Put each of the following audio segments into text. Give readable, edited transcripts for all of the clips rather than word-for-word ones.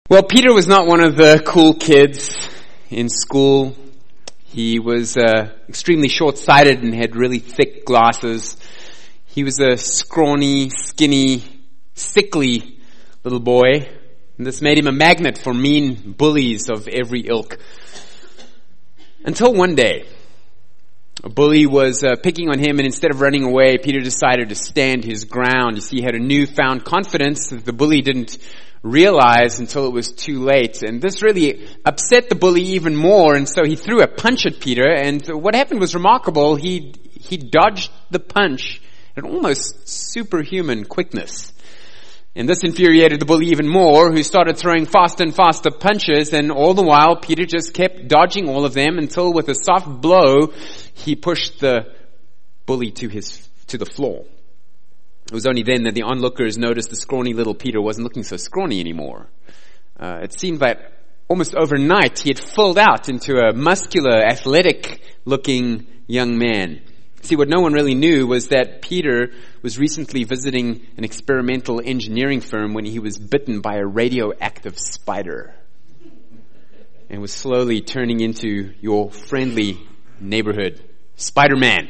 Well, Peter was not one of the cool kids in school. He was extremely short-sighted and had really thick glasses. He was a scrawny, skinny, sickly little boy. And this made him a magnet for mean bullies of every ilk. Until one day, a bully was picking on him, and instead of running away, Peter decided to stand his ground. You see, he had a newfound confidence that the bully didn't realize until it was too late. And this really upset the bully even more, and so he threw a punch at Peter, and what happened was remarkable. He dodged the punch at almost superhuman quickness. And this infuriated the bully even more, who started throwing faster and faster punches, and all the while Peter just kept dodging all of them until with a soft blow he pushed the bully to the floor. It was only then that the onlookers noticed the scrawny little Peter wasn't looking so scrawny anymore. It seemed that almost overnight he had filled out into a muscular, athletic-looking young man. See, what no one really knew was that Peter was recently visiting an experimental engineering firm when he was bitten by a radioactive spider and was slowly turning into your friendly neighborhood Spider-Man.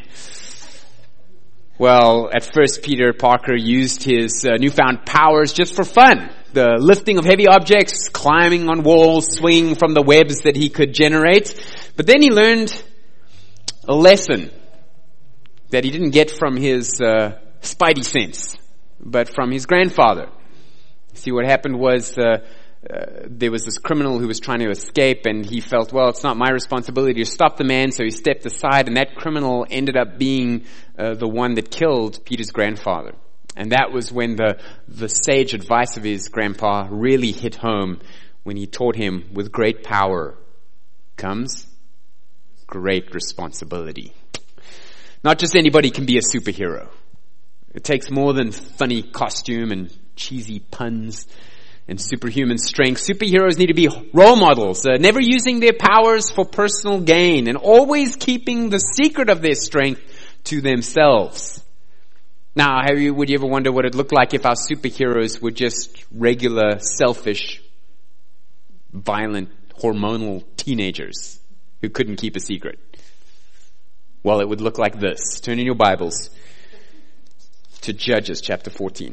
Well, at first Peter Parker used his newfound powers just for fun. The lifting of heavy objects, climbing on walls, swinging from the webs that he could generate. But then he learned a lesson that he didn't get from his spidey sense, but from his grandfather. See, what happened was there was this criminal who was trying to escape, and he felt, well, it's not my responsibility to stop the man, so he stepped aside, and that criminal ended up being the one that killed Peter's grandfather. And that was when the sage advice of his grandpa really hit home, when he taught him, with great power comes great responsibility. Not just anybody can be a superhero. It takes more than funny costume and cheesy puns and superhuman strength. Superheroes need to be role models, never using their powers for personal gain and always keeping the secret of their strength to themselves. Now, would you ever wonder what it'd look like if our superheroes were just regular, selfish, violent, hormonal teenagers who couldn't keep a secret? Well, it would look like this. Turn in your Bibles to Judges chapter 14.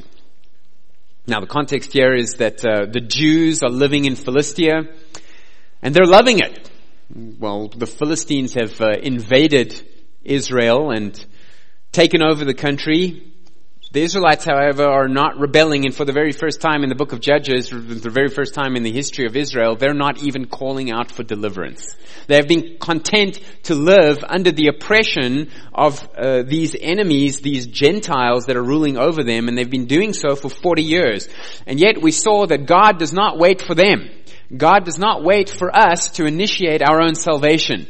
Now, the context here is that the Jews are living in Philistia, and they're loving it. Well, the Philistines have invaded Israel and taken over the country. The Israelites, however, are not rebelling, and for the very first time in the book of Judges, the very first time in the history of Israel, they're not even calling out for deliverance. They have been content to live under the oppression of these enemies, these Gentiles that are ruling over them, and they've been doing so for 40 years. And yet we saw that God does not wait for them. God does not wait for us to initiate our own salvation.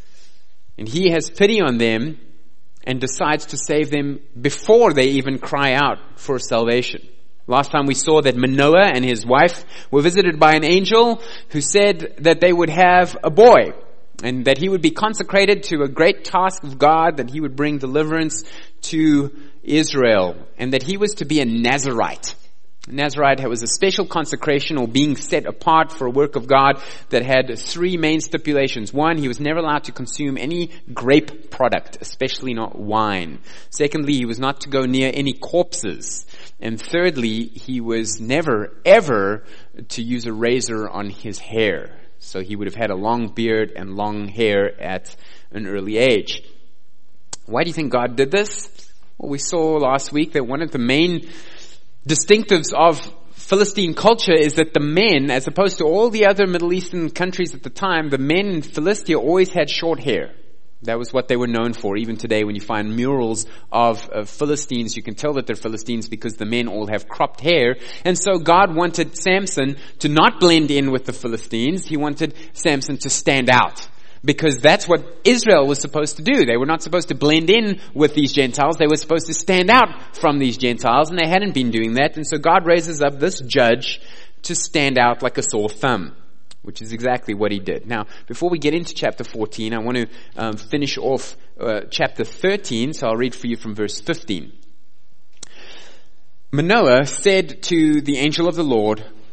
And He has pity on them and decides to save them before they even cry out for salvation. Last time we saw that Manoah and his wife were visited by an angel who said that they would have a boy and that he would be consecrated to a great task of God, that he would bring deliverance to Israel, and that he was to be a Nazirite. Nazirite was a special consecration or being set apart for a work of God that had three main stipulations. One, he was never allowed to consume any grape product, especially not wine. Secondly, he was not to go near any corpses. And thirdly, he was never, ever to use a razor on his hair. So he would have had a long beard and long hair at an early age. Why do you think God did this? Well, we saw last week that one of the main distinctives of Philistine culture is that the men, as opposed to all the other Middle Eastern countries at the time, the men in Philistia always had short hair. That was what they were known for. Even today, when you find murals of Philistines, you can tell that they're Philistines because the men all have cropped hair. And so God wanted Samson to not blend in with the Philistines. He wanted Samson to stand out, because that's what Israel was supposed to do. They were not supposed to blend in with these Gentiles. They were supposed to stand out from these Gentiles, and they hadn't been doing that. And so God raises up this judge to stand out like a sore thumb, which is exactly what he did. Now, before we get into chapter 14, I want to finish off chapter 13, so I'll read for you from verse 15. Manoah said to the angel of the Lord,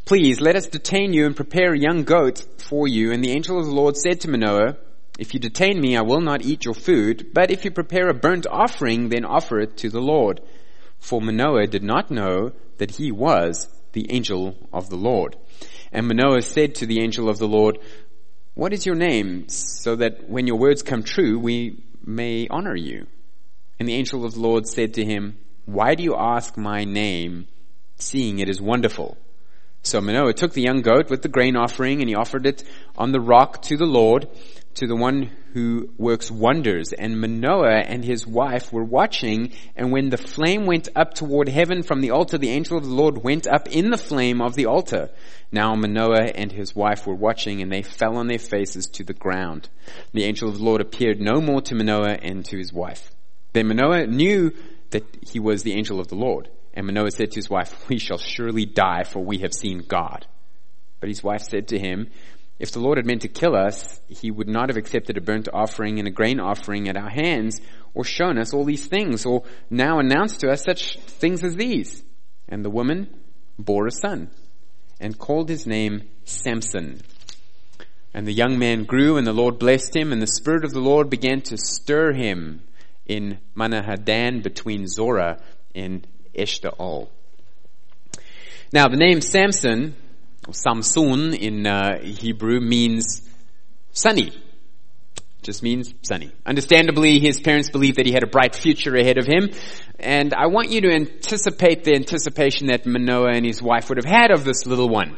Please, let us detain you and prepare a young goat for you. And the angel of the Lord said to Manoah, if you detain me, I will not eat your food. But if you prepare a burnt offering, then offer it to the Lord. For Manoah did not know that he was the angel of the Lord. And Manoah said to the angel of the Lord, what is your name, so that when your words come true, we may honor you? And the angel of the Lord said to him, why do you ask my name, seeing it is wonderful? So Manoah took the young goat with the grain offering, and he offered it on the rock to the Lord, to the one who works wonders. And Manoah and his wife were watching, and when the flame went up toward heaven from the altar, the angel of the Lord went up in the flame of the altar. Now Manoah and his wife were watching, and they fell on their faces to the ground. The angel of the Lord appeared no more to Manoah and to his wife. Then Manoah knew that he was the angel of the Lord. And Manoah said to his wife, we shall surely die, for we have seen God. But his wife said to him, if the Lord had meant to kill us, he would not have accepted a burnt offering and a grain offering at our hands, or shown us all these things, or now announced to us such things as these. And the woman bore a son, and called his name Samson. And the young man grew, and the Lord blessed him, and the Spirit of the Lord began to stir him in Manahadan between Zorah and Eshtaol. Now, the name Samson, or Samson in Hebrew, means sunny. Just means sunny. Understandably, his parents believed that he had a bright future ahead of him. And I want you to anticipate the anticipation that Manoah and his wife would have had of this little one.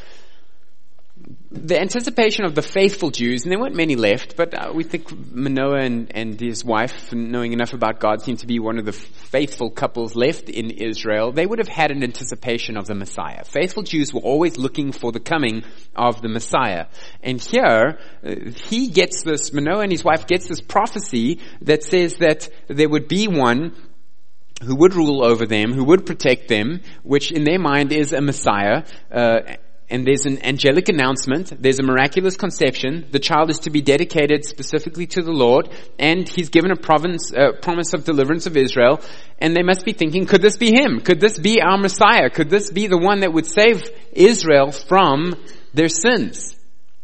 The anticipation of the faithful Jews, and there weren't many left, but we think Manoah and his wife, knowing enough about God, seemed to be one of the faithful couples left in Israel. They would have had an anticipation of the Messiah. Faithful Jews were always looking for the coming of the Messiah. And here, Manoah and his wife gets this prophecy that says that there would be one who would rule over them, who would protect them, which in their mind is a Messiah, and there's an angelic announcement. There's a miraculous conception. The child is to be dedicated specifically to the Lord, and he's given a promise of deliverance of Israel. And they must be thinking, could this be him? Could this be our Messiah? Could this be the one that would save Israel from their sins?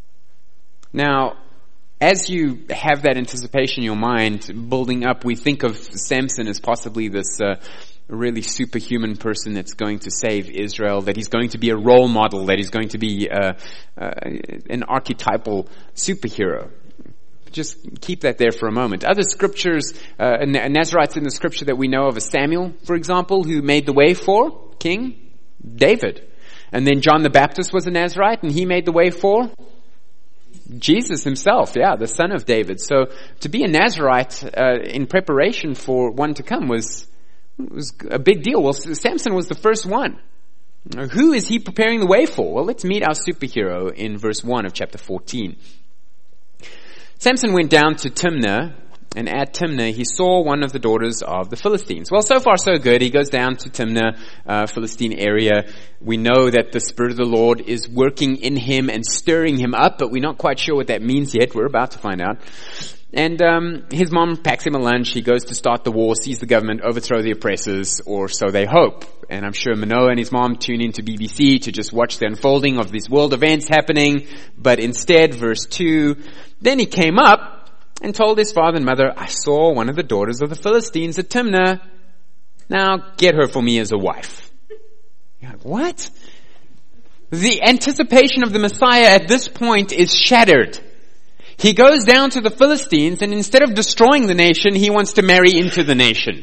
Now, as you have that anticipation in your mind building up, we think of Samson as possibly this really superhuman person that's going to save Israel, that he's going to be a role model, that he's going to be an archetypal superhero. Just keep that there for a moment. Other scriptures, Nazarites in the scripture that we know of is Samuel, for example, who made the way for King David. And then John the Baptist was a Nazarite, and he made the way for Jesus himself, the son of David. So to be a Nazarite in preparation for one to come was a big deal. Well, Samson was the first one. Who is he preparing the way for? Well, let's meet our superhero in verse 1 of chapter 14. Samson went down to Timnah, and at Timnah he saw one of the daughters of the Philistines. Well, so far so good. He goes down to Timnah, Philistine area. We know that the Spirit of the Lord is working in him and stirring him up, but we're not quite sure what that means yet. We're about to find out. And his mom packs him a lunch. He goes to start the war, sees the government overthrow the oppressors, or so they hope. And I'm sure Manoah and his mom tune into BBC to just watch the unfolding of these world events happening. But instead, verse 2, then he came up and told his father and mother, I saw one of the daughters of the Philistines at Timnah. Now get her for me as a wife. You're like, what? The anticipation of the Messiah at this point is shattered. He goes down to the Philistines, and instead of destroying the nation, he wants to marry into the nation.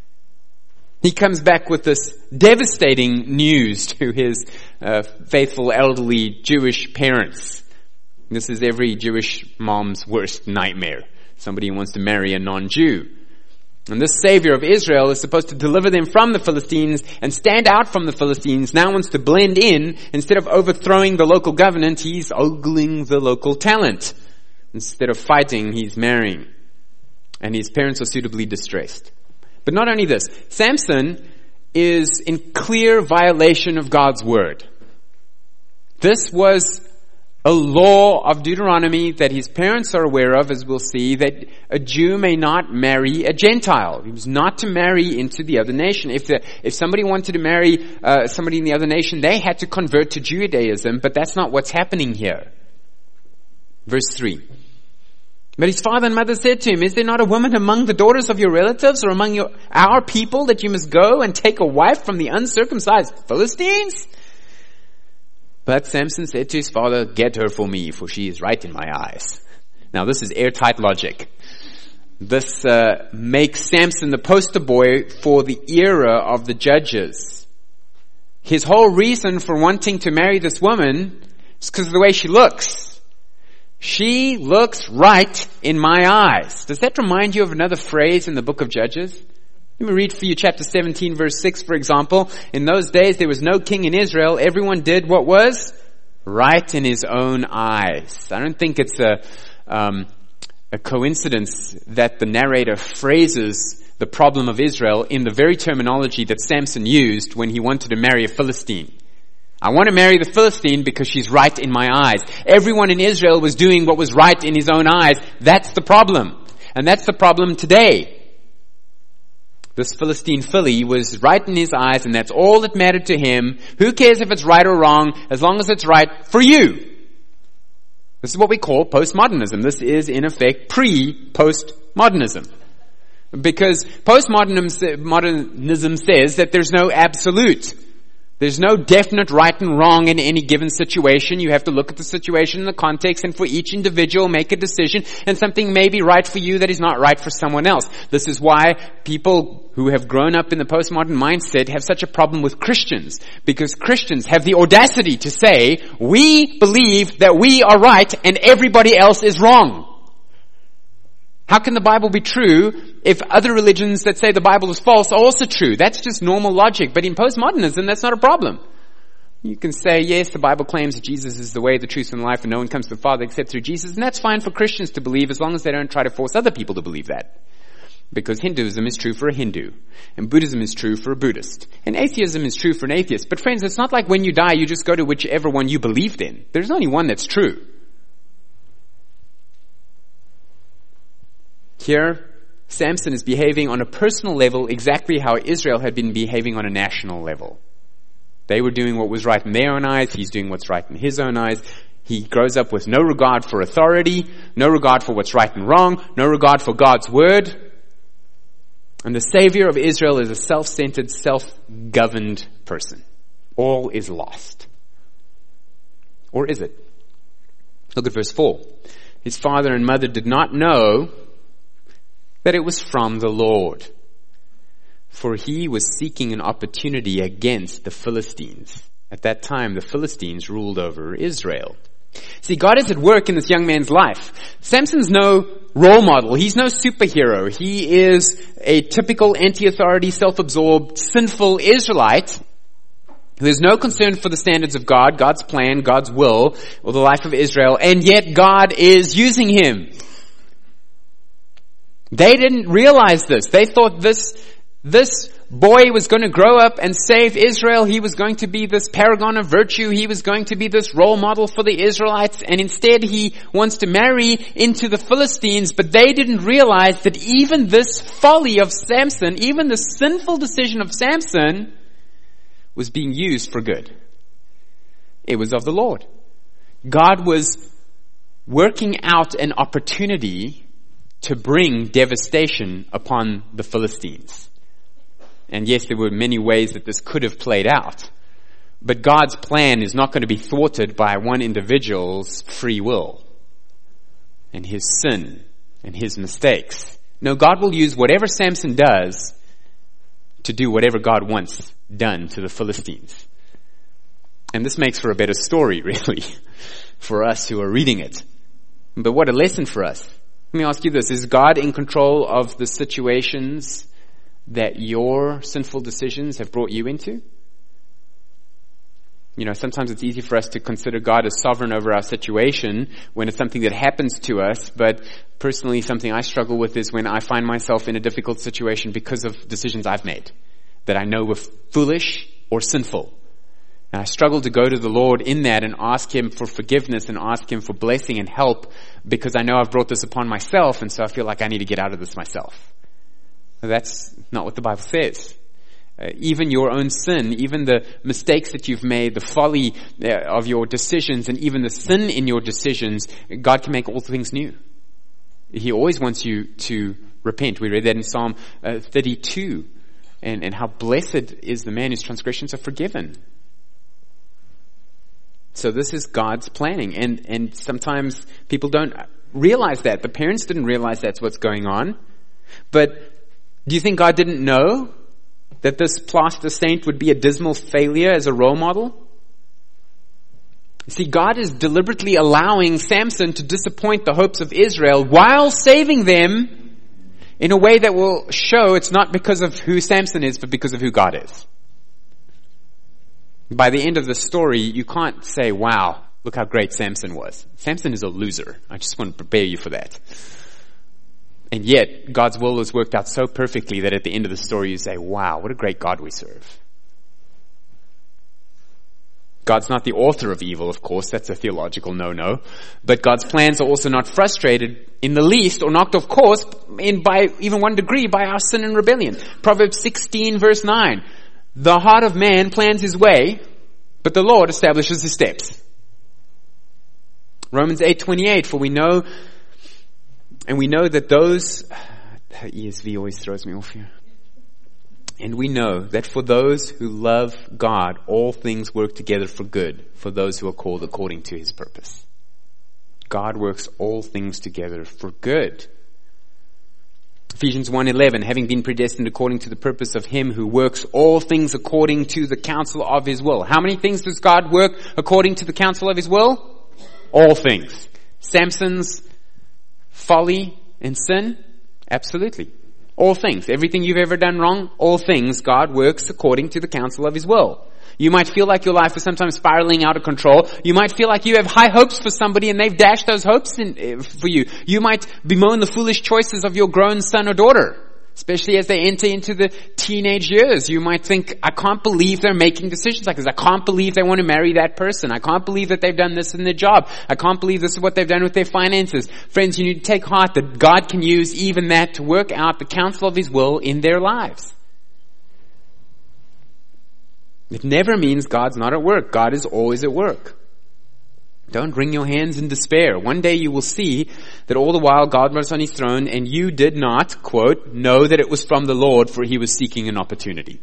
He comes back with this devastating news to his faithful elderly Jewish parents. This is every Jewish mom's worst nightmare. Somebody who wants to marry a non-Jew. And this Savior of Israel is supposed to deliver them from the Philistines and stand out from the Philistines. Now wants to blend in. Instead of overthrowing the local government, he's ogling the local talent. Instead of fighting, he's marrying. And his parents are suitably distressed. But not only this, Samson is in clear violation of God's word. This was a law of Deuteronomy that his parents are aware of, as we'll see, that a Jew may not marry a Gentile. He was not to marry into the other nation. If somebody wanted to marry somebody in the other nation, they had to convert to Judaism, but that's not what's happening here. Verse 3. But his father and mother said to him, is there not a woman among the daughters of your relatives or among our people that you must go and take a wife from the uncircumcised Philistines? But Samson said to his father, get her for me, for she is right in my eyes. Now this is airtight logic. This makes Samson the poster boy for the era of the judges. His whole reason for wanting to marry this woman is because of the way she looks. She looks right in my eyes. Does that remind you of another phrase in the book of Judges? Let me read for you chapter 17 verse 6, for example. In those days there was no king in Israel. Everyone did what was right in his own eyes. I don't think it's a coincidence that the narrator phrases the problem of Israel in the very terminology that Samson used when he wanted to marry a Philistine. I want to marry the Philistine because she's right in my eyes. Everyone in Israel was doing what was right in his own eyes. That's the problem. And that's the problem today. This Philistine filly was right in his eyes, and that's all that mattered to him. Who cares if it's right or wrong, as long as it's right for you? This is what we call postmodernism. This is, in effect, pre-postmodernism. Because postmodernism says that there's no absolute. There's no definite right and wrong in any given situation. You have to look at the situation in the context, and for each individual make a decision, and something may be right for you that is not right for someone else. This is why people who have grown up in the postmodern mindset have such a problem with Christians, because Christians have the audacity to say, we believe that we are right and everybody else is wrong. How can the Bible be true if other religions that say the Bible is false are also true? That's just normal logic. But in postmodernism, that's not a problem. You can say, yes, the Bible claims that Jesus is the way, the truth, and the life, and no one comes to the Father except through Jesus. And that's fine for Christians to believe, as long as they don't try to force other people to believe that. Because Hinduism is true for a Hindu. And Buddhism is true for a Buddhist. And atheism is true for an atheist. But friends, it's not like when you die, you just go to whichever one you believed in. There's only one that's true. Here, Samson is behaving on a personal level exactly how Israel had been behaving on a national level. They were doing what was right in their own eyes. He's doing what's right in his own eyes. He grows up with no regard for authority, no regard for what's right and wrong, no regard for God's word. And the Savior of Israel is a self-centered, self-governed person. All is lost. Or is it? Look at verse 4. His father and mother did not know that it was from the Lord, for he was seeking an opportunity against the Philistines. At that time, the Philistines ruled over Israel. See, God is at work in this young man's life. Samson's no role model. He's no superhero. He is a typical anti-authority, self-absorbed, sinful Israelite who has no concern for the standards of God, God's plan, God's will, or the life of Israel, and yet God is using him. They didn't realize this. They thought this boy was going to grow up and save Israel. He was going to be this paragon of virtue. He was going to be this role model for the Israelites. And instead he wants to marry into the Philistines. But they didn't realize that even this folly of Samson, even the sinful decision of Samson, was being used for good. It was of the Lord. God was working out an opportunity to bring devastation upon the Philistines. And yes, there were many ways that this could have played out. But God's plan is not going to be thwarted by one individual's free will and his sin and his mistakes. No, God will use whatever Samson does to do whatever God wants done to the Philistines. And this makes for a better story, really, for us who are reading it. But what a lesson for us. Let me ask you this. Is God in control of the situations that your sinful decisions have brought you into? You know, sometimes it's easy for us to consider God as sovereign over our situation when it's something that happens to us. But personally, something I struggle with is when I find myself in a difficult situation because of decisions I've made that I know were foolish or sinful. And I struggle to go to the Lord in that and ask Him for forgiveness and ask Him for blessing and help, because I know I've brought this upon myself, and so I feel like I need to get out of this myself. That's not what the Bible says. Even your own sin, even the mistakes that you've made, the folly of your decisions, and even the sin in your decisions, God can make all things new. He always wants you to repent. We read that in Psalm 32, and how blessed is the man whose transgressions are forgiven. So this is God's planning, and sometimes people don't realize that. The parents didn't realize that's what's going on. But do you think God didn't know that this plaster saint would be a dismal failure as a role model? See, God is deliberately allowing Samson to disappoint the hopes of Israel while saving them in a way that will show it's not because of who Samson is, but because of who God is. By the end of the story, you can't say, wow, look how great Samson was. Samson is a loser. I just want to prepare you for that. And yet, God's will has worked out so perfectly that at the end of the story you say, wow, what a great God we serve. God's not the author of evil, of course. That's a theological no-no. But God's plans are also not frustrated in the least or knocked off course by even one degree by our sin and rebellion. Proverbs 16 verse 9. The heart of man plans his way, but the Lord establishes his steps. Romans 8:28, for we know that those, ESV always throws me off here. And we know that for those who love God, all things work together for good, for those who are called according to His purpose. God works all things together for good. Ephesians 1:11, having been predestined according to the purpose of Him who works all things according to the counsel of His will. How many things does God work according to the counsel of His will? All things. Samson's folly and sin? Absolutely. All things. Everything you've ever done wrong, all things, God works according to the counsel of His will. You might feel like your life is sometimes spiraling out of control. You might feel like you have high hopes for somebody and they've dashed those hopes for you. You might bemoan the foolish choices of your grown son or daughter, especially as they enter into the teenage years. You might think, I can't believe they're making decisions like this. I can't believe they want to marry that person. I can't believe that they've done this in their job. I can't believe this is what they've done with their finances. Friends, you need to take heart that God can use even that to work out the counsel of His will in their lives. It never means God's not at work. God is always at work. Don't wring your hands in despair. One day you will see that all the while God was on His throne and you did not, quote, know that it was from the Lord, for He was seeking an opportunity.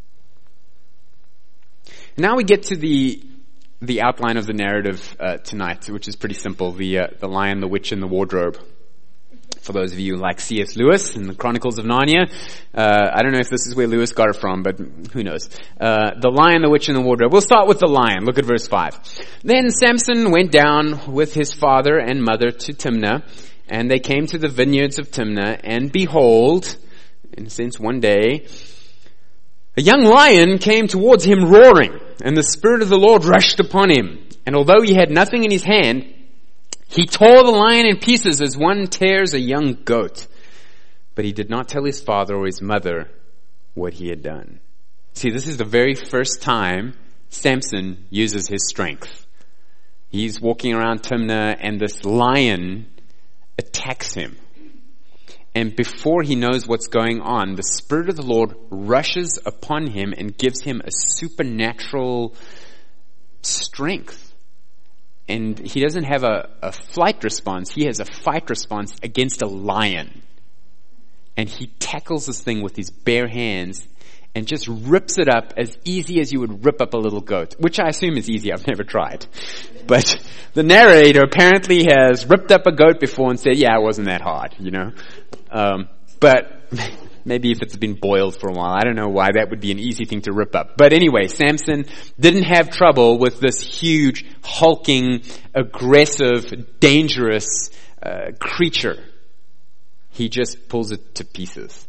Now we get to the outline of the narrative tonight, which is pretty simple. The Lion, the Witch, and the Wardrobe. For those of you like C.S. Lewis and the Chronicles of Narnia, I don't know if this is where Lewis got it from, but who knows. The Lion, the Witch, and the Wardrobe. We'll start with the lion. Look at verse 5. Then Samson went down with his father and mother to Timnah, and they came to the vineyards of Timnah, and behold, in a sense one day, a young lion came towards him roaring, and the Spirit of the Lord rushed upon him. And although he had nothing in his hand, he tore the lion in pieces as one tears a young goat. But he did not tell his father or his mother what he had done. See, this is the very first time Samson uses his strength. He's walking around Timnah and this lion attacks him. And before he knows what's going on, the Spirit of the Lord rushes upon him and gives him a supernatural strength. And he doesn't have a flight response. He has a fight response against a lion. And he tackles this thing with his bare hands and just rips it up as easy as you would rip up a little goat, which I assume is easy. I've never tried. But the narrator apparently has ripped up a goat before and said, yeah, it wasn't that hard, you know. But maybe if it's been boiled for a while, I don't know why that would be an easy thing to rip up. But anyway, Samson didn't have trouble with this huge, hulking, aggressive, dangerous creature. He just pulls it to pieces.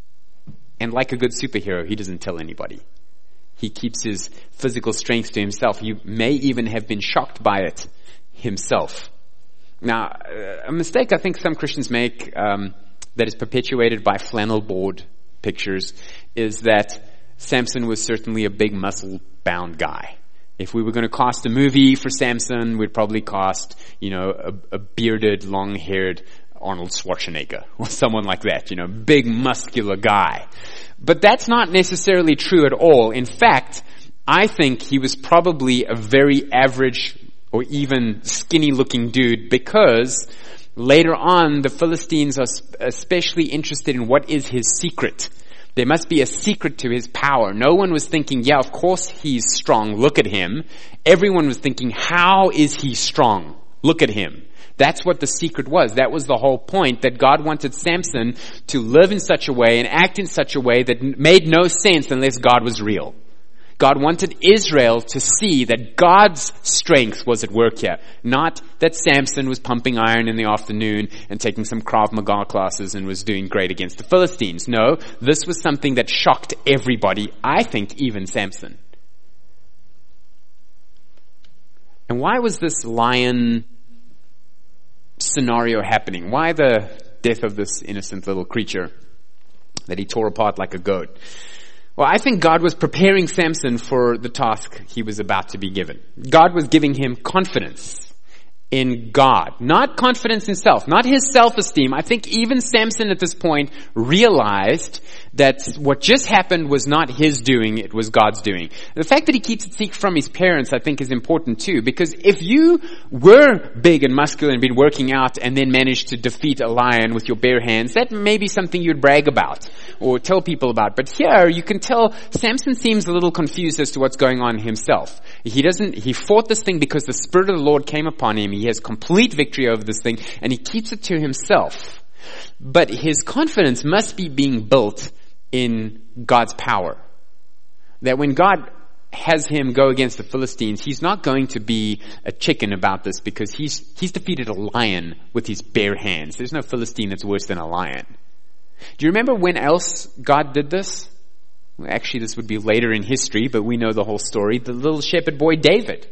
And like a good superhero, he doesn't tell anybody. He keeps his physical strength to himself. He may even have been shocked by it himself. Now, a mistake I think some Christians make that is perpetuated by flannel board pictures is that Samson was certainly a big muscle-bound guy. If we were going to cast a movie for Samson, we'd probably cast, a bearded, long-haired Arnold Schwarzenegger or someone like that, big muscular guy. But that's not necessarily true at all. In fact, I think he was probably a very average or even skinny looking dude, because later on the Philistines are especially interested in what is his secret. There must be a secret to his power. No one was thinking, yeah, of course he's strong, look at him. Everyone was thinking, how is he strong? Look at him. That's what the secret was. That was the whole point, that God wanted Samson to live in such a way and act in such a way that made no sense unless God was real. God wanted Israel to see that God's strength was at work here, not that Samson was pumping iron in the afternoon and taking some Krav Maga classes and was doing great against the Philistines. No, this was something that shocked everybody, I think even Samson. And why was this lion scenario happening? Why the death of this innocent little creature that he tore apart like a goat? Well, I think God was preparing Samson for the task he was about to be given. God was giving him confidence in God, not confidence in self, not his self-esteem. I think even Samson at this point realized that what just happened was not his doing, it was God's doing. The fact that he keeps it secret from his parents, I think, is important too, because if you were big and muscular and been working out and then managed to defeat a lion with your bare hands, that may be something you'd brag about or tell people about. But here you can tell Samson seems a little confused as to what's going on himself. He fought this thing because the Spirit of the Lord came upon him. He has complete victory over this thing, and he keeps it to himself. But his confidence must be being built in God's power. That when God has him go against the Philistines, he's not going to be a chicken about this, because he's defeated a lion with his bare hands. There's no Philistine that's worse than a lion. Do you remember when else God did this? Well, actually, this would be later in history, but we know the whole story. The little shepherd boy David.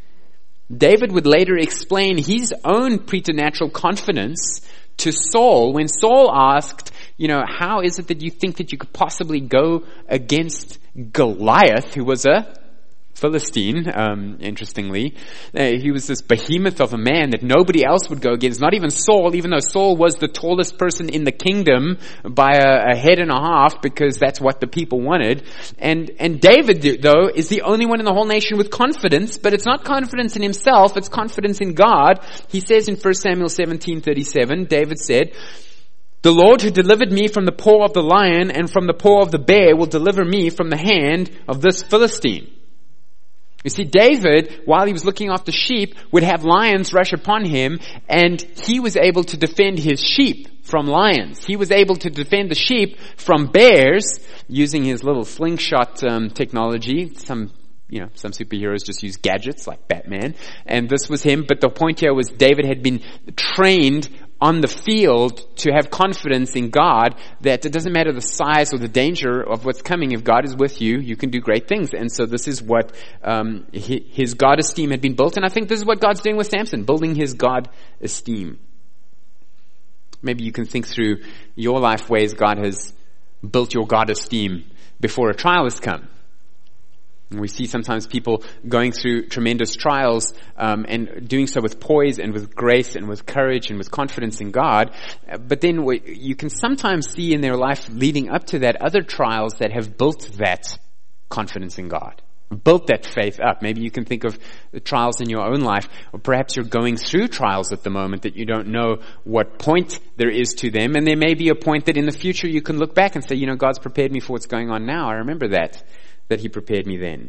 David would later explain his own preternatural confidence to Saul when Saul asked, how is it that you think that you could possibly go against Goliath, who was a Philistine, interestingly. He was this behemoth of a man that nobody else would go against, not even Saul, even though Saul was the tallest person in the kingdom by a head and a half, because that's what the people wanted. And David, though, is the only one in the whole nation with confidence, but it's not confidence in himself, it's confidence in God. He says in 1 Samuel 17:37, David said, "The Lord who delivered me from the paw of the lion and from the paw of the bear will deliver me from the hand of this Philistine." You see, David, while he was looking after sheep, would have lions rush upon him, and he was able to defend his sheep from lions. He was able to defend the sheep from bears using his little slingshot technology. Some superheroes just use gadgets like Batman, and this was him. But the point here was David had been trained on the field to have confidence in God, that it doesn't matter the size or the danger of what's coming. If God is with you, you can do great things. And so this is what his God esteem had been built. And I think this is what God's doing with Samson, building his God esteem. Maybe you can think through your life ways God has built your God esteem before a trial has come. We see sometimes people going through tremendous trials and doing so with poise and with grace and with courage and with confidence in God. But then you can sometimes see in their life leading up to that other trials that have built that confidence in God, built that faith up. Maybe you can think of the trials in your own life, or perhaps you're going through trials at the moment that you don't know what point there is to them. And there may be a point that in the future you can look back and say, God's prepared me for what's going on now. I remember that He prepared me then.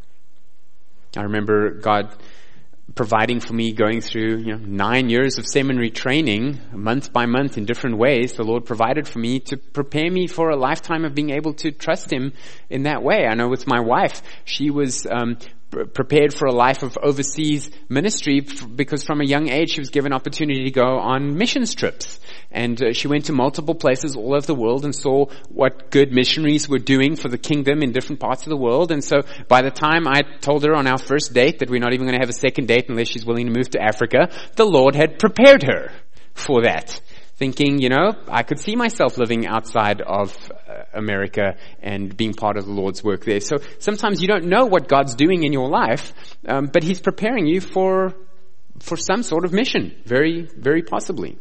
I remember God providing for me going through 9 years of seminary training, month by month in different ways. The Lord provided for me to prepare me for a lifetime of being able to trust Him in that way. I know with my wife, she was prepared for a life of overseas ministry because from a young age she was given opportunity to go on missions trips. And she went to multiple places all over the world and saw what good missionaries were doing for the kingdom in different parts of the world. And so by the time I told her on our first date that we're not even going to have a second date unless she's willing to move to Africa, the Lord had prepared her for that thinking, I could see myself living outside of America and being part of the Lord's work there. So sometimes you don't know what God's doing in your life, but He's preparing you for some sort of mission, very, very possibly.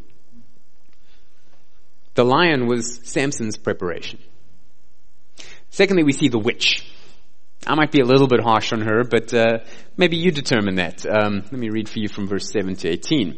The lion was Samson's preparation. Secondly, we see the witch. I might be a little bit harsh on her, but maybe you determine that. Let me read for you from verse 7 to 18.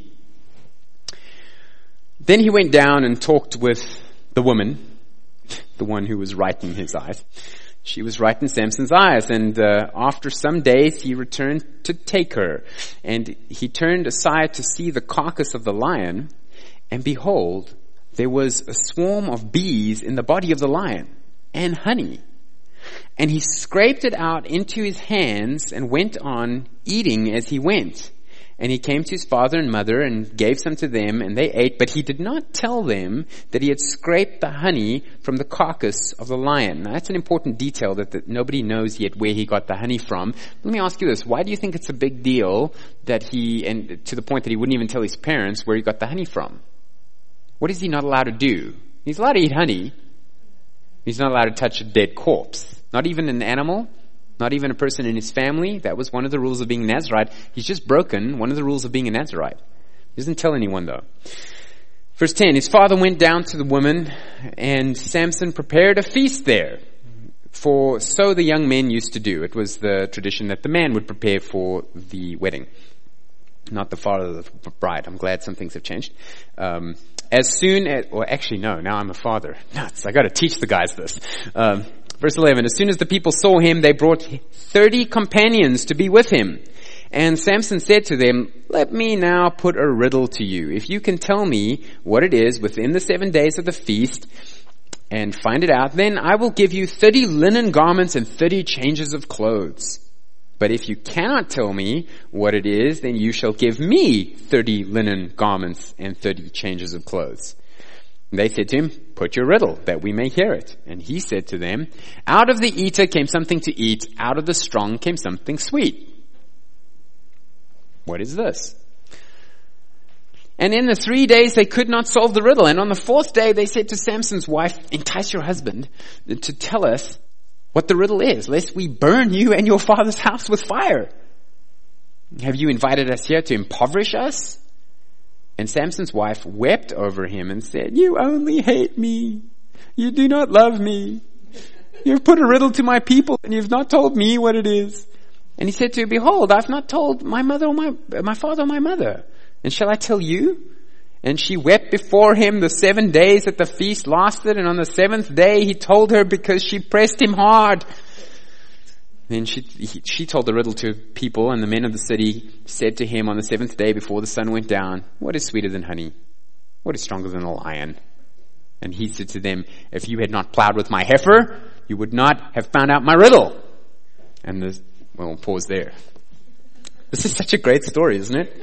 Then he went down and talked with the woman, the one who was right in his eyes. She was right in Samson's eyes, and after some days he returned to take her. And he turned aside to see the carcass of the lion, and behold, there was a swarm of bees in the body of the lion, and honey. And he scraped it out into his hands and went on eating as he went. And he came to his father and mother and gave some to them, and they ate. But he did not tell them that he had scraped the honey from the carcass of the lion. Now, that's an important detail that nobody knows yet where he got the honey from. Let me ask you this. Why do you think it's a big deal that and to the point that he wouldn't even tell his parents where he got the honey from? What is he not allowed to do? He's allowed to eat honey. He's not allowed to touch a dead corpse. Not even an animal. Not even a person in his family. That was one of the rules of being a Nazirite. He's just broken one of the rules of being a Nazirite. He doesn't tell anyone though. Verse 10, his father went down to the woman, and Samson prepared a feast there. For so the young men used to do. It was the tradition that the man would prepare for the wedding. Not the father of the bride. I'm glad some things have changed. Now I'm a father. Nuts. I gotta teach the guys this. Verse 11, as soon as the people saw him, they brought 30 companions to be with him. And Samson said to them, let me now put a riddle to you. If you can tell me what it is within the 7 days of the feast and find it out, then I will give you 30 linen garments and 30 changes of clothes. But if you cannot tell me what it is, then you shall give me 30 linen garments and 30 changes of clothes. They said to him, put your riddle, that we may hear it. And he said to them, out of the eater came something to eat, out of the strong came something sweet. What is this? And in the 3 days they could not solve the riddle. And on the 4th day they said to Samson's wife, entice your husband to tell us what the riddle is, lest we burn you and your father's house with fire. Have you invited us here to impoverish us? And Samson's wife wept over him and said, you only hate me. You do not love me. You've put a riddle to my people and you've not told me what it is. And he said to her, behold, I've not told my mother or my father or my mother. And shall I tell you? And she wept before him the 7 days that the feast lasted. And on the 7th day he told her because she pressed him hard. Then she told the riddle to people, and the men of the city said to him on the 7th day before the sun went down, what is sweeter than honey? What is stronger than a lion? And he said to them, if you had not plowed with my heifer, you would not have found out my riddle. And we'll pause there. This is such a great story, isn't it?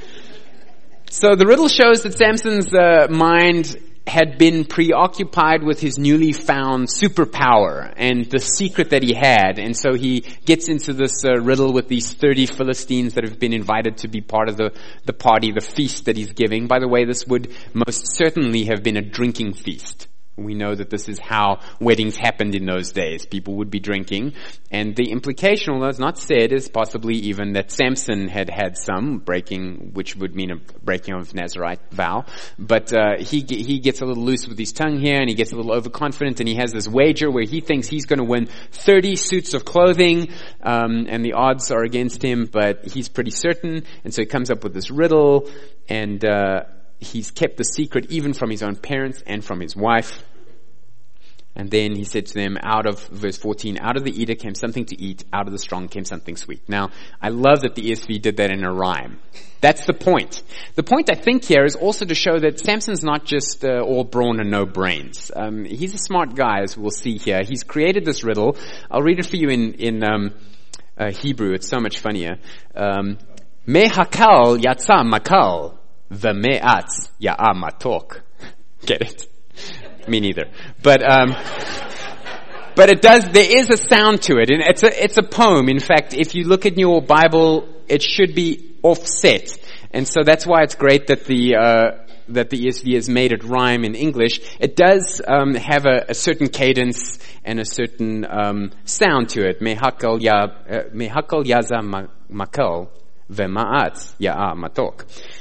So the riddle shows that Samson's mind had been preoccupied with his newly found superpower and the secret that he had. And so he gets into this riddle with these 30 Philistines that have been invited to be part of the party, the feast that he's giving. By the way, this would most certainly have been a drinking feast. We know that this is how weddings happened in those days. People would be drinking. And the implication, although it's not said, is possibly even that Samson had some breaking, which would mean a breaking of Nazirite vow. But he gets a little loose with his tongue here, and he gets a little overconfident, and he has this wager where he thinks he's going to win 30 suits of clothing, and the odds are against him, but he's pretty certain. And so he comes up with this riddle, and he's kept the secret even from his own parents and from his wife. And then he said to them, out of verse 14, out of the eater came something to eat, out of the strong came something sweet. Now, I love that the ESV did that in a rhyme. That's the point. The point, I think, here is also to show that Samson's not just all brawn and no brains. He's a smart guy, as we'll see here. He's created this riddle. I'll read it for you in Hebrew. It's so much funnier. Me hakal yatsa makal. The me'atz ya'a matok. Get it? Me neither. But it does, there is a sound to it, and it's a poem. In fact, if you look in your Bible, it should be offset. And so that's why it's great that the that the ESV has made it rhyme in English, it does have a certain cadence and a certain sound to it. Mehakal yaza makal vema'at ya'a matok.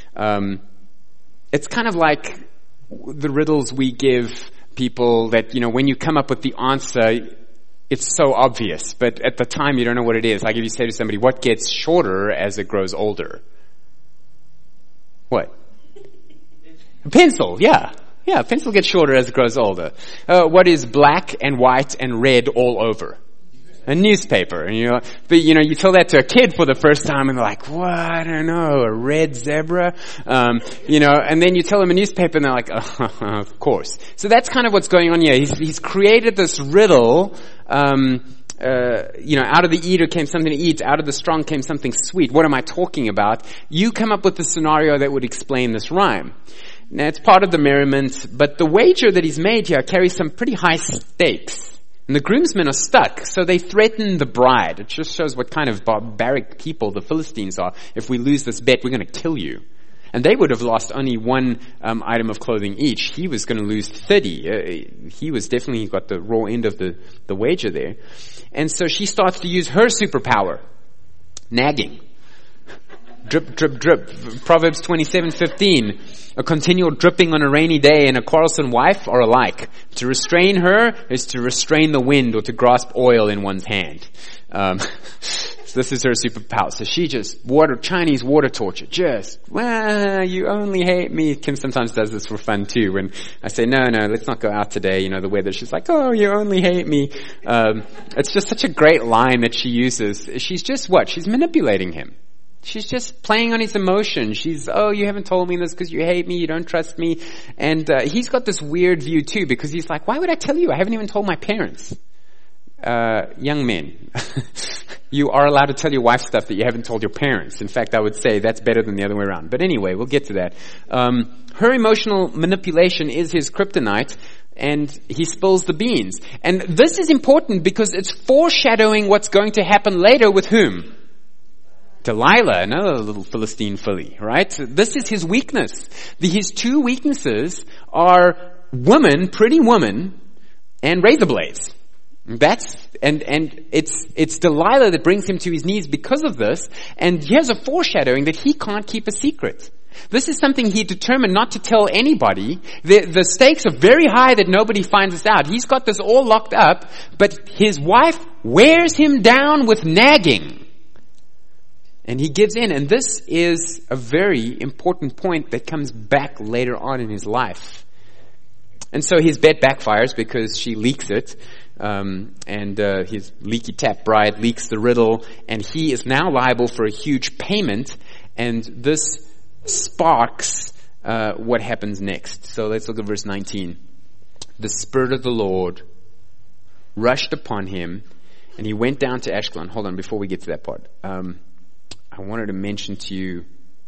It's kind of like the riddles we give people that, when you come up with the answer, it's so obvious, but at the time you don't know what it is. Like if you say to somebody, what gets shorter as it grows older? What? A pencil, yeah. Yeah, a pencil gets shorter as it grows older. What is black and white and red all over? A newspaper. And you tell that to a kid for the first time and they're like, what? I don't know, a red zebra? And then you tell them a newspaper and they're like, of course. So that's kind of what's going on here. He's created this riddle, out of the eater came something to eat, out of the strong came something sweet. What am I talking about? You come up with the scenario that would explain this rhyme. Now it's part of the merriment, but the wager that he's made here carries some pretty high stakes. And the groomsmen are stuck, so they threaten the bride. It just shows what kind of barbaric people the Philistines are. If we lose this bet, we're going to kill you. And they would have lost only one item of clothing each. He was going to lose 30. He was definitely got the raw end of the wager there. And so she starts to use her superpower, nagging. Drip, drip, drip. Proverbs 27:15. A continual dripping on a rainy day and a quarrelsome wife are alike. To restrain her is to restrain the wind or to grasp oil in one's hand. So this is her superpower. So she just Chinese water torture. You only hate me. Kim sometimes does this for fun too. When I say, no, let's not go out today. The weather. She's like, oh, you only hate me. It's just such a great line that she uses. She's just She's manipulating him. She's just playing on his emotions. She's, you haven't told me this because you hate me, you don't trust me. And he's got this weird view too, because he's like, why would I tell you? I haven't even told my parents. Young men, you are allowed to tell your wife stuff that you haven't told your parents. In fact, I would say that's better than the other way around. But anyway, we'll get to that. Her emotional manipulation is his kryptonite, and he spills the beans. And this is important because it's foreshadowing what's going to happen later with whom? Delilah, another little Philistine filly, right? This is his weakness. His two weaknesses are pretty woman, and razor blades. It's Delilah that brings him to his knees because of this, and here's a foreshadowing that he can't keep a secret. This is something he determined not to tell anybody. The stakes are very high that nobody finds this out. He's got this all locked up, but his wife wears him down with nagging. And he gives in, and this is a very important point that comes back later on in his life. And so his bet backfires because she leaks it, and his leaky tap bride leaks the riddle, and he is now liable for a huge payment, and this sparks what happens next. So let's look at verse 19. The Spirit of the Lord rushed upon him, and he went down to Ashkelon. Hold on, before we get to that part. I wanted to mention to you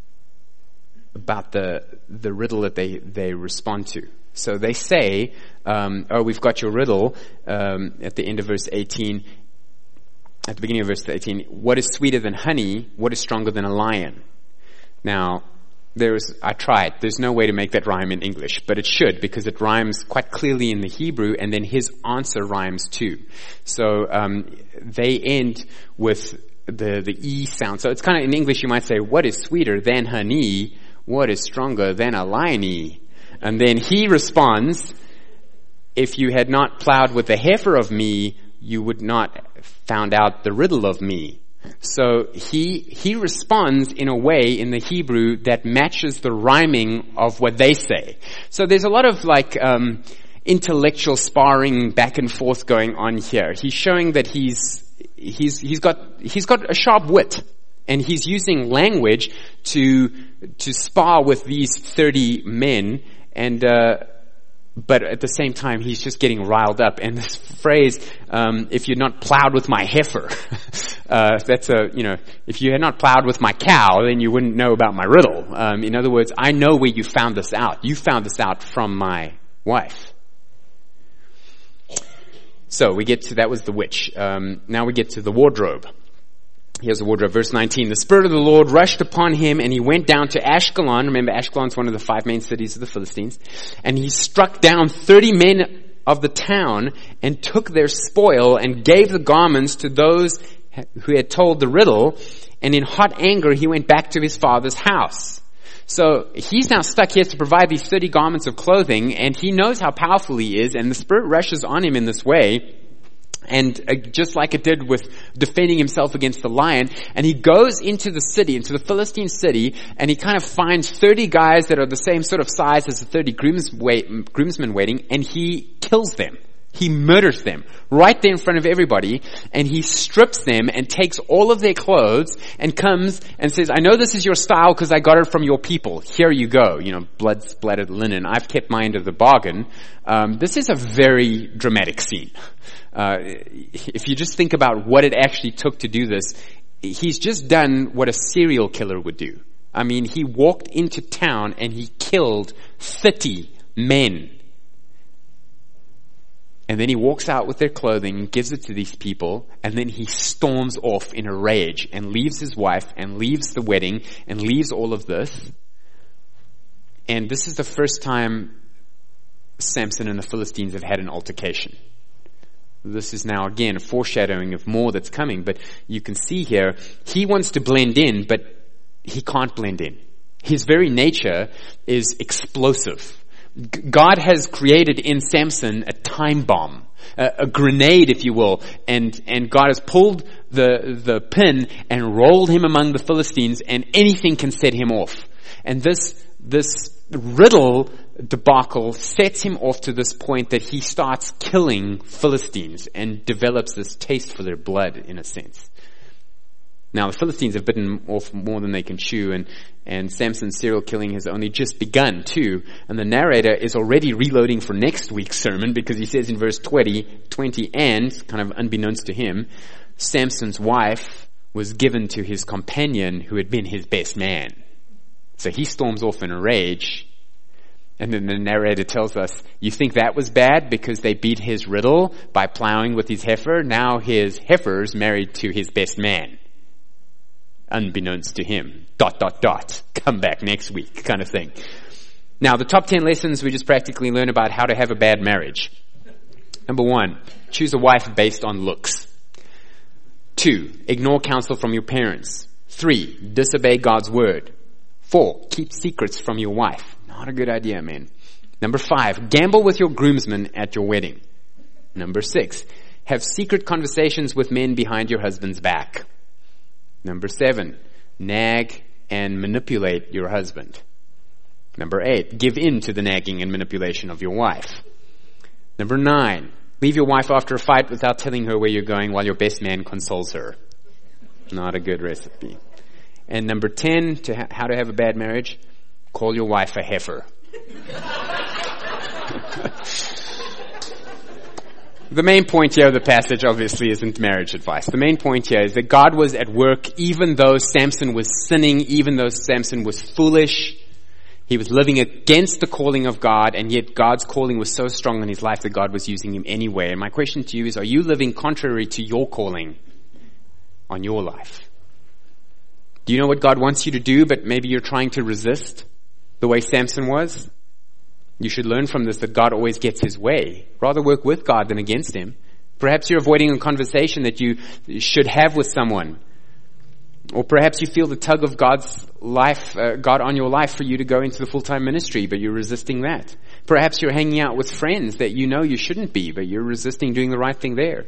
about the riddle that they respond to. So they say, we've got your riddle, at the end of verse 18, at the beginning of verse 18, what is sweeter than honey? What is stronger than a lion? Now, I tried. There's no way to make that rhyme in English, but it should, because it rhymes quite clearly in the Hebrew, and then his answer rhymes too. So, they end with the E sound. So it's kind of, in English you might say, what is sweeter than honey? What is stronger than a lion? And then he responds, if you had not plowed with the heifer of me, you would not found out the riddle of me. So he responds in a way in the Hebrew that matches the rhyming of what they say. So there's a lot of intellectual sparring back and forth going on here. He's showing that he's got a sharp wit, and he's using language to spar with these 30 men, and but at the same time he's just getting riled up. And this phrase, if you're not plowed with my heifer, if you had not plowed with my cow, then you wouldn't know about my riddle. In other words, I know where you found this out. You found this out from my wife. So that was the witch. Now we get to the wardrobe. Here's the wardrobe, verse 19. The Spirit of the Lord rushed upon him, and he went down to Ashkelon. Remember, Ashkelon's one of the 5 main cities of the Philistines. And he struck down 30 men of the town and took their spoil and gave the garments to those who had told the riddle. And in hot anger, he went back to his father's house. So he's now stuck here to provide these 30 garments of clothing, and he knows how powerful he is, and the Spirit rushes on him in this way. And just like it did with defending himself against the lion, and he goes into the city, into the Philistine city, and he kind of finds 30 guys that are the same sort of size as the 30 groomsmen waiting, and he kills them. He murders them right there in front of everybody, and he strips them and takes all of their clothes and comes and says, I know this is your style because I got it from your people. Here you go. Blood splattered linen. I've kept my end of the bargain. This is a very dramatic scene. If you just think about what it actually took to do this, he's just done what a serial killer would do. I mean, he walked into town and he killed 30 men. And then he walks out with their clothing and gives it to these people, and then he storms off in a rage and leaves his wife and leaves the wedding and leaves all of this. And this is the first time Samson and the Philistines have had an altercation. This is now, again, a foreshadowing of more that's coming. But you can see here, he wants to blend in, but he can't blend in. His very nature is explosive. God has created in Samson a time bomb, a grenade, if you will, and God has pulled the pin and rolled him among the Philistines, and anything can set him off. And this riddle debacle sets him off to this point that he starts killing Philistines and develops this taste for their blood, in a sense. Now, the Philistines have bitten off more than they can chew, and Samson's serial killing has only just begun too. And the narrator is already reloading for next week's sermon, because he says in verse 20, and kind of unbeknownst to him, Samson's wife was given to his companion who had been his best man. So he storms off in a rage. And then the narrator tells us, you think that was bad because they beat his riddle by plowing with his heifer? Now his heifer's married to his best man. Unbeknownst to him. ... Come back next week, kind of thing. Now, the top 10 lessons we just practically learn about how to have a bad marriage. Number 1, choose a wife based on looks. 2, ignore counsel from your parents. 3, disobey God's word. 4, keep secrets from your wife. Not a good idea, man. Number 5, gamble with your groomsmen at your wedding. Number 6, have secret conversations with men behind your husband's back. Number 7, nag and manipulate your husband. Number 8, give in to the nagging and manipulation of your wife. Number 9, leave your wife after a fight without telling her where you're going while your best man consoles her. Not a good recipe. And number 10, how to have a bad marriage, call your wife a heifer. The main point here of the passage obviously isn't marriage advice. The main point here is that God was at work even though Samson was sinning, even though Samson was foolish. He was living against the calling of God, and yet God's calling was so strong in his life that God was using him anyway. And my question to you is, are you living contrary to your calling on your life? Do you know what God wants you to do, but maybe you're trying to resist the way Samson was? You should learn from this that God always gets his way. Rather work with God than against him. Perhaps you're avoiding a conversation that you should have with someone. Or perhaps you feel the tug of God's life, God on your life for you to go into the full-time ministry, but you're resisting that. Perhaps you're hanging out with friends that you know you shouldn't be, but you're resisting doing the right thing there.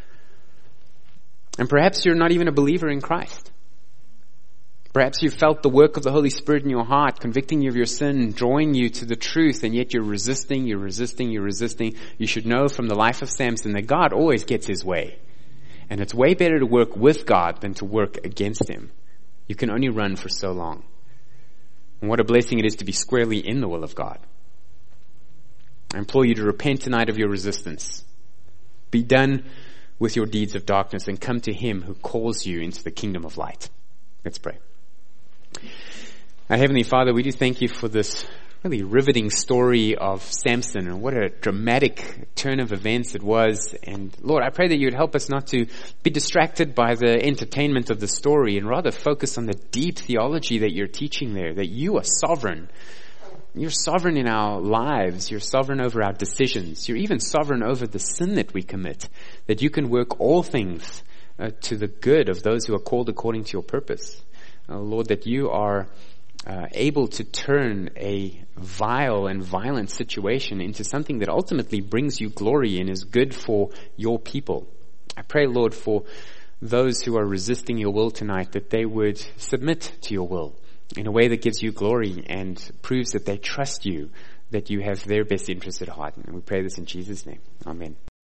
And perhaps you're not even a believer in Christ. Perhaps you felt the work of the Holy Spirit in your heart, convicting you of your sin, drawing you to the truth, and yet you're resisting. You should know from the life of Samson that God always gets his way. And it's way better to work with God than to work against him. You can only run for so long. And what a blessing it is to be squarely in the will of God. I implore you to repent tonight of your resistance. Be done with your deeds of darkness and come to him who calls you into the kingdom of light. Let's pray. Our Heavenly Father, we do thank you for this really riveting story of Samson, and what a dramatic turn of events it was. And Lord, I pray that you would help us not to be distracted by the entertainment of the story, and rather focus on the deep theology that you're teaching there, that you are sovereign. You're sovereign in our lives. You're sovereign over our decisions. You're even sovereign over the sin that we commit, that you can work all things to the good of those who are called according to your purpose. Lord, that you are able to turn a vile and violent situation into something that ultimately brings you glory and is good for your people. I pray, Lord, for those who are resisting your will tonight, that they would submit to your will in a way that gives you glory and proves that they trust you, that you have their best interest at heart. And we pray this in Jesus' name. Amen.